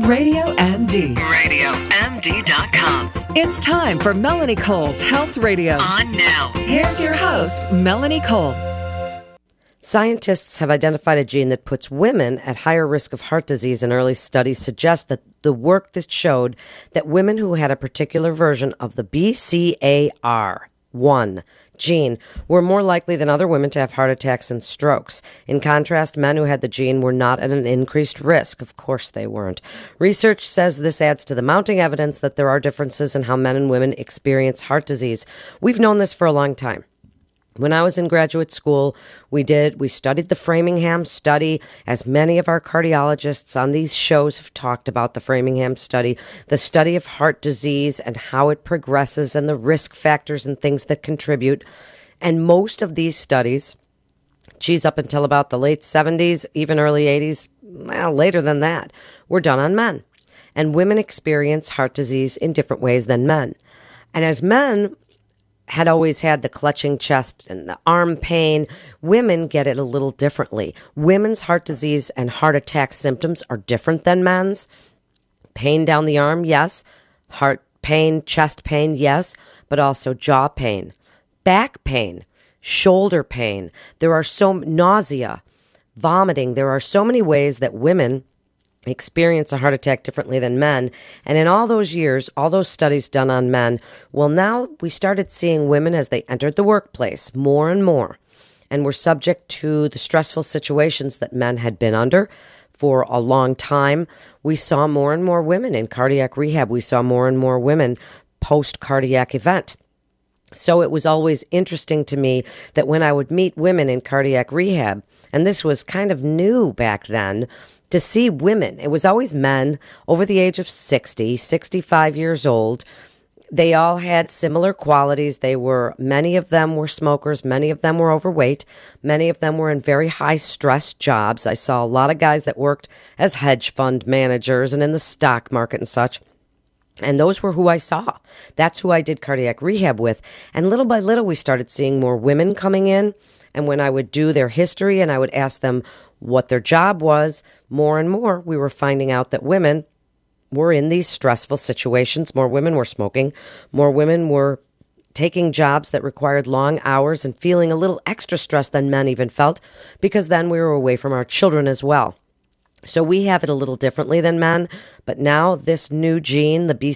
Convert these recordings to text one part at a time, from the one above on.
Radio MD. RadioMD.com. It's time for Melanie Cole's Health Radio. On now. Here's your host, Melanie Cole. Scientists have identified a gene that puts women at higher risk of heart disease, and early studies suggest that the work that showed that women who had a particular version of the BCAR1 gene were more likely than other women to have heart attacks and strokes. In contrast, men who had the gene were not at an increased risk. Of course they weren't. Research says this adds to the mounting evidence that there are differences in how men and women experience heart disease. We've known this for a long time. When I was in graduate school, we studied the Framingham study, as many of our cardiologists on these shows have talked about the Framingham study, the study of heart disease and how it progresses and the risk factors and things that contribute. And most of these studies, up until about the late 70s, even early 80s, later than that, were done on men. And women experience heart disease in different ways than men. And as men had always had the clutching chest and the arm pain, women get it a little differently. Women's heart disease and heart attack symptoms are different than men's. Pain down the arm, yes. Heart pain, chest pain, yes. But also jaw pain, back pain, shoulder pain. There are nausea, vomiting. There are so many ways that women experience a heart attack differently than men. And in all those years, all those studies done on men, well, now we started seeing women as they entered the workplace more and more, and were subject to the stressful situations that men had been under for a long time. We saw more and more women in cardiac rehab. We saw more and more women post-cardiac event. So it was always interesting to me that when I would meet women in cardiac rehab, and this was kind of new back then, to see women, it was always men over the age of 60, 65 years old. They all had similar qualities. Many of them were smokers. Many of them were overweight. Many of them were in very high stress jobs. I saw a lot of guys that worked as hedge fund managers and in the stock market and such. And those were who I saw. That's who I did cardiac rehab with. And little by little, we started seeing more women coming in. And when I would do their history and I would ask them what their job was, more and more we were finding out that women were in these stressful situations. More women were smoking. More women were taking jobs that required long hours and feeling a little extra stress than men even felt, because then we were away from our children as well. So we have it a little differently than men, but now this new gene, the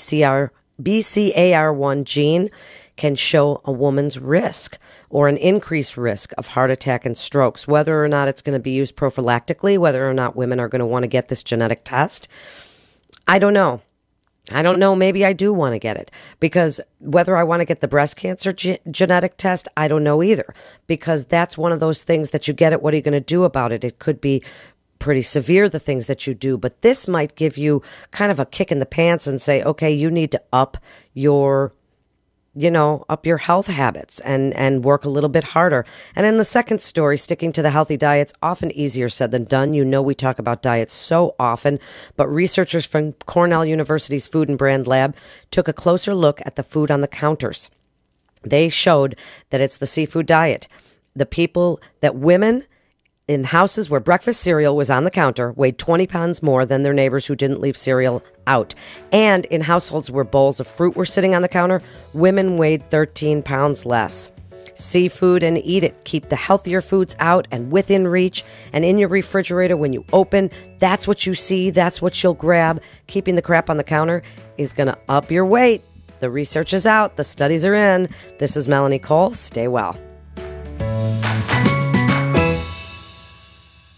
BCAR1 gene, can show a woman's risk or an increased risk of heart attack and strokes, whether or not it's going to be used prophylactically, whether or not women are going to want to get this genetic test. I don't know. Maybe I do want to get it, because whether I want to get the breast cancer genetic test, I don't know either, because that's one of those things that you get it. What are you going to do about it? It could be pretty severe, the things that you do, but this might give you kind of a kick in the pants and say, okay, you need to up your health habits and work a little bit harder. And in the second story, sticking to the healthy diet's often easier said than done. We talk about diets so often, but researchers from Cornell University's Food and Brand Lab took a closer look at the food on the counters. They showed that it's the seafood diet. Women in houses where breakfast cereal was on the counter weighed 20 pounds more than their neighbors who didn't leave cereal out. And in households where bowls of fruit were sitting on the counter, women weighed 13 pounds less. Seafood and eat it. Keep the healthier foods out and within reach and in your refrigerator when you open. That's what you see. That's what you'll grab. Keeping the crap on the counter is going to up your weight. The research is out. The studies are in. This is Melanie Cole. Stay well.